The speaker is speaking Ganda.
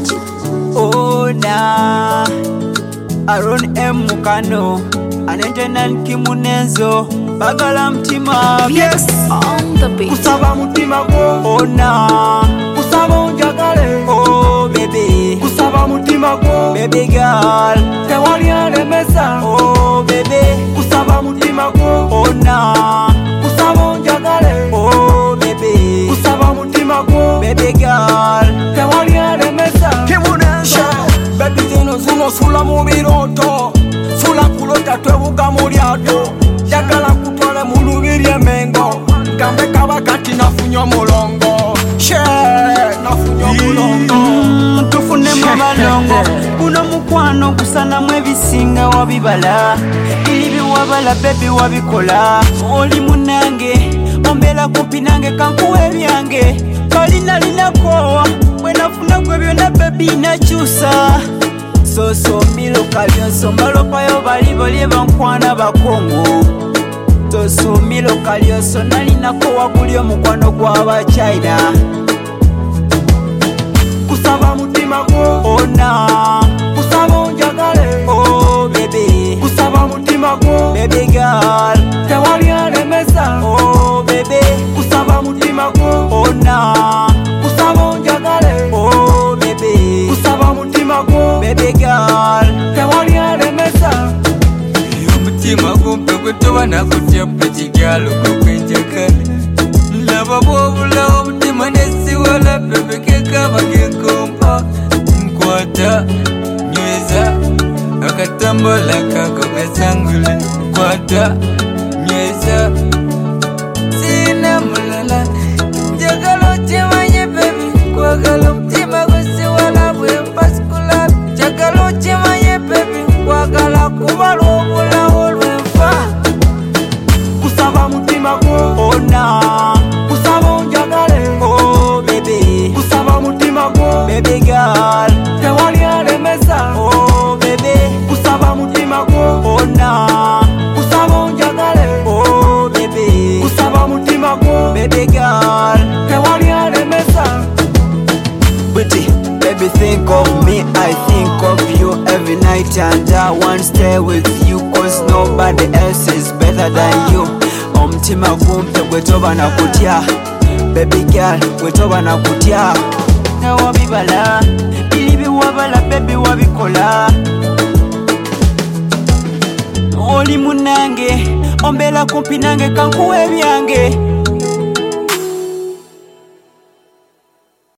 Oh na Aaron M Mukano Anentenan Kimunenzo Bagala mtima. Yes, on the beat. Kusaba mutima go. Oh na Kusaba unjagale. Oh baby. Kusaba mutima go. Baby girl. Tewali alemesa. Oh baby. Kusaba mutima go. Oh na Kusaba unjagale. Oh baby. Kusaba mutima go. Baby girl. Tewali alemesa. Kimunenzo. Baby zino sula mubiroto. Sula kulota twebuga mulyato. Jagala kutwale mulubiri emengo. Gambe kabakati nafunyo mulongo. Nafunyo mulongo. Tufune mwabalongo. Kuno mukwano kusana mwebisinga wabibala. Ilibi wabala baby wabikola. Oli munange ombela kumpi nange kankuwe byange. Kalina linakowa bwenafuna gwe byonna baby nakyusa. So milo kalyoso mbalopayo baliboli bankwana bakongo. So milo kalyoso nalinako waguli omukwano gw'aba China. Kusaba mutima go. Oh na Kusaba unjagale. Oh baby. Kusaba mutima go. Baby girl. Tewali alemesa. Oh baby. Kusaba mutima go. Oh na Kusaba unjagale. Oh baby. Kusaba mutima go. Baby girl. Tewali alemesa. Mutima gumpe kutoba nakutya pekigyalo kokwenjakale. Laba bwobula omutima nesiwala pepekekaba genkompa. Nkwata nyweza akatambola kako gasangule. Nkwata nyweza sina mulala. Njagala okimanye baby, nkwagala omutima gusiwala bwempasukula. Njagala okimanye baby, nkwagala kubala obulawo lwenfa. Kusaba mutima go. Oh na Kusaba unjagale. Oh baby. Kusaba mutima go. Baby girl. Tewali alemesa. Oh baby. Kusaba mutima go. Oh na Kusaba unjagale. Oh baby. Kusaba mutima go. Baby girl. Tewali alemesa. Pretty, baby, think of me, I think of you every night, and I want to stay with you, cause nobody else is better than you. Omutima gumpe gwetoba nakutya, baby girl, gwetoba nakutya. Na wabibala, bilibi wabala, baby wabikola. Oli munange, ombela kumpi nange kankuwe byange.